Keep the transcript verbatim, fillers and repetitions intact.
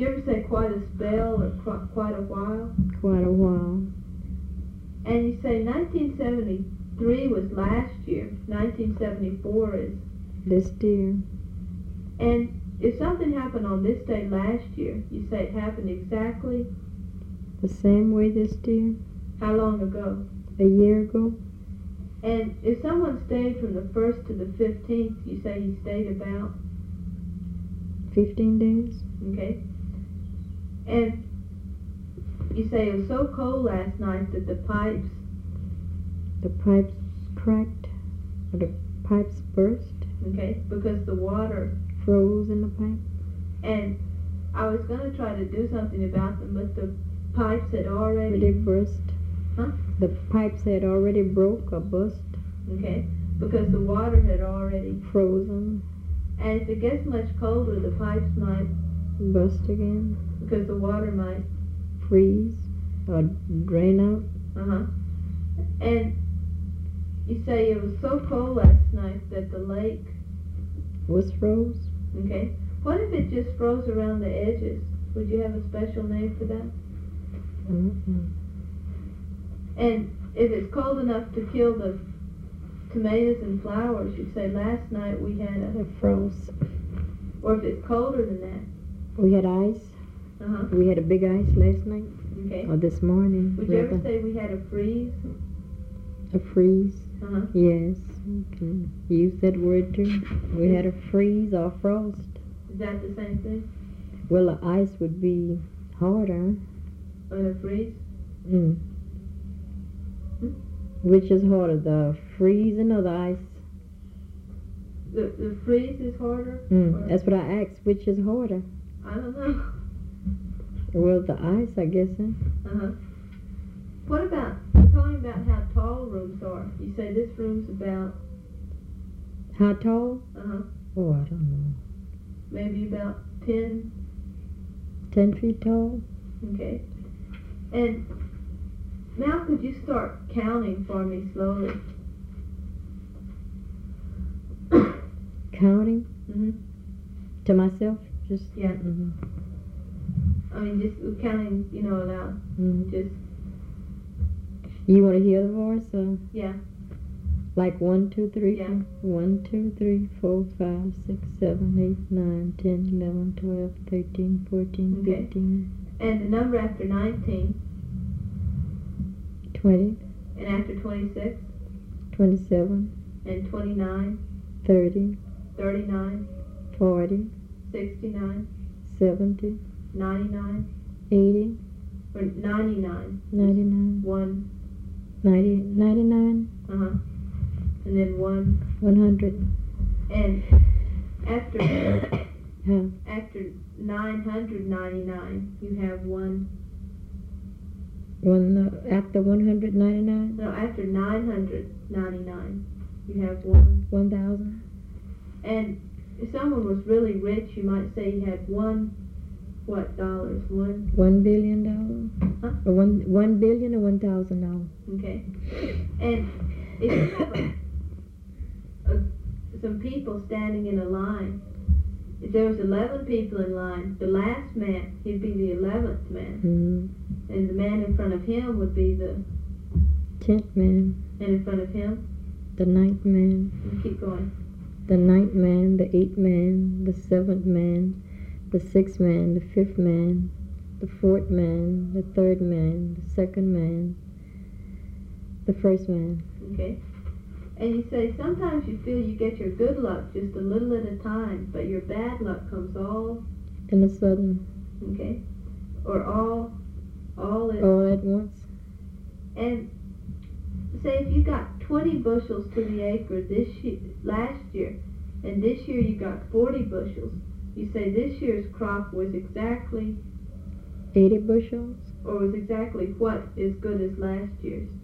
you ever say quite a spell or qu- quite a while? Quite a while. And you say nineteen seventy-three was last year. nineteen seventy-four is this year. And if something happened on this day last year, you say it happened exactly the same way this year. How long ago? A year ago. And if someone stayed from the first to the fifteenth, you say he stayed about fifteen days. Okay. And you say it was so cold last night that the pipes the pipes cracked, or the pipes burst. Okay, because the water froze in the pipe. And I was going to try to do something about them, but the pipes had already... They burst. Huh? The pipes had already broke or burst. Okay, because the water had already... Frozen. And if it gets much colder, the pipes might... Burst again. Because the water might... Freeze or drain out. Uh-huh. And you say it was so cold last night that the lake... Was froze. Okay. What if it just froze around the edges? Would you have a special name for that? Mm-mm. And if it's cold enough to kill the tomatoes and flowers, you'd say last night we had a... It froze. Or if it's colder than that. We had ice. Uh-huh. We had a big ice last night. Okay. Or this morning. Would you ever say we had a freeze? A freeze? Uh-huh. Yes. You can use that word too. We had a freeze or frost. Is that the same thing? Well, the ice would be harder. Than a freeze? Mm. Hmm? Which is harder, the freezing or the ice? The, the freeze is harder? Mm. That's what I asked. Which is harder? I don't know. Well, the ice, I guess. Eh? Uh-huh. What about, you're talking about how tall rooms are. You say this room's about... How tall? Uh-huh. Oh, I don't know. Maybe about ten... Ten feet tall? Okay. And now could you start counting for me slowly? Counting? Mm-hmm. To myself? Just... Yeah. Mm-hmm. I mean, just counting, you know, aloud. Mm-hmm. Just... You want to hear the voice? Or Yeah. like one, two, three, Yeah. four. One, two, three, four, five, six, seven, eight, nine, ten, eleven, twelve, thirteen, fourteen, Okay. fifteen. And the number after nineteen. Twenty. And after twenty-six. Twenty-seven. And twenty-nine. Thirty. Thirty-nine. Forty. Sixty-nine. Seventy. Ninety-nine. Eighty. Or ninety-nine. Ninety-nine. One. Ninety. Ninety-nine. Uh-huh. And then one. One hundred. And after Huh. after nine hundred ninety-nine, you have one. One uh, after one hundred ninety-nine. No, after nine hundred ninety-nine, you have one. One thousand. And if someone was really rich, you might say he had one. What dollars? One. One billion dollars. Huh? Or one one billion or one thousand dollars. Okay. And if you have a, a, some people standing in a line, if there was eleven people in line, the last man, he'd be the eleventh man. Mm-hmm. And the man in front of him would be the... Tenth man. And in front of him? The ninth man. And keep going. The ninth man, the eighth man, the seventh man, the sixth man, the fifth man, the fourth man, the third man, the second man, the first man. Okay. And you say sometimes you feel you get your good luck just a little at a time, but your bad luck comes all... In a sudden. Okay. Or all... All at... All at once. And say if you got twenty bushels to the acre this year, last year, and this year you got forty bushels, you say this year's crop was exactly... Eighty bushels? Or was exactly what is good as last year's?